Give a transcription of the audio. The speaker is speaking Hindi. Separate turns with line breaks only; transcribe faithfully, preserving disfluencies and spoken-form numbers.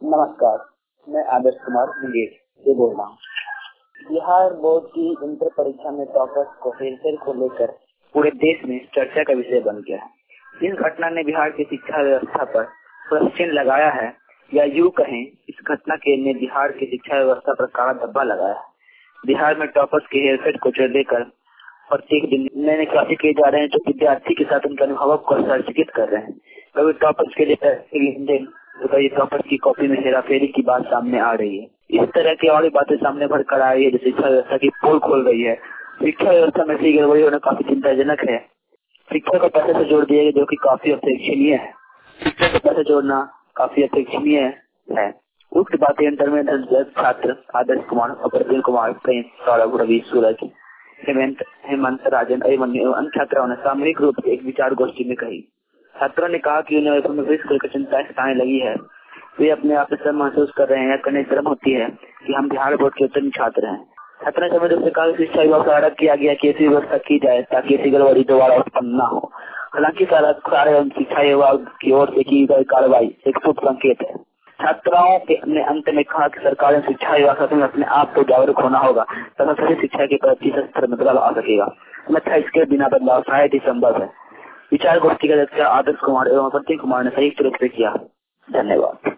नमस्कार, मैं आदर्श कुमार मुंगेर से बोल रहा हूँ। बिहार बोर्ड की इंटर परीक्षा में टॉपर्स को हेरफेर को लेकर पूरे देश में चर्चा का विषय बन गया है। इस घटना ने बिहार की शिक्षा व्यवस्था पर प्रश्न लगाया है, या यूँ कहें इस घटना के ने बिहार की शिक्षा व्यवस्था पर काला धब्बा लगाया है। बिहार में टॉपर्स के हेरफेर को लेकर प्रत्येक दिन नए नए क्लासे किए जा रहे हैं, जो विद्यार्थी के साथ उनके अनुभवों को सर्टिफिकेट कर रहे हैं। कभी टॉपर्स के लिए तो कई टॉपर्स की कॉपी में हेराफेरी की बात सामने आ रही है। इस तरह की और बातें सामने भर कर आ रही है, जो शिक्षा व्यवस्था की पोल खोल रही है। शिक्षा व्यवस्था में से गड़बड़ी होना काफी चिंताजनक है। शिक्षा को पैसे से जोड़ दिया गया, जो कि काफी अपेक्षणीय है। शिक्षा को पैसे जोड़ना काफी अपेक्षणीय है। उक्त बातें इंटर में छात्र आदर्श कुमार, प्रवीण कुमार, सौरभ, रवि, सूरज, हेमंत हेमंत राजन एवं अन्य छात्राओं ने सामूहिक रूप से एक विचार गोष्ठी में कही। छात्रों ने कहा कि उन्हें चिंता सताने लगी है। वे अपने आप में शर्म महसूस कर रहे हैं, या करने शर्म होती है कि हम बिहार बोर्ड के उत्तीर्ण छात्र हैं। छात्रों ने समय से कहा कि शिक्षा विभाग से आग्रह किया गया कि ऐसी व्यवस्था की जाए ताकि ऐसी गड़बड़ी दोबारा उत्पन्न न हो। हालांकि सारे शिक्षा विभाग की ओर से की गई कार्रवाई एक शुभ संकेत है। छात्राओं के ने अंत में कहा कि सरकार ने शिक्षा विभाग में अपने आप को जागरूक होना होगा तथा सभी शिक्षा के प्रति स्तर में बदलाव आ सकेगा। अन्यथा इसके बिना बदलाव शायद ही संभव है। विचार गोष्ठी का आदर्श कुमार एवं प्रवीण कुमार ने संयुक्त रूप से किया। धन्यवाद।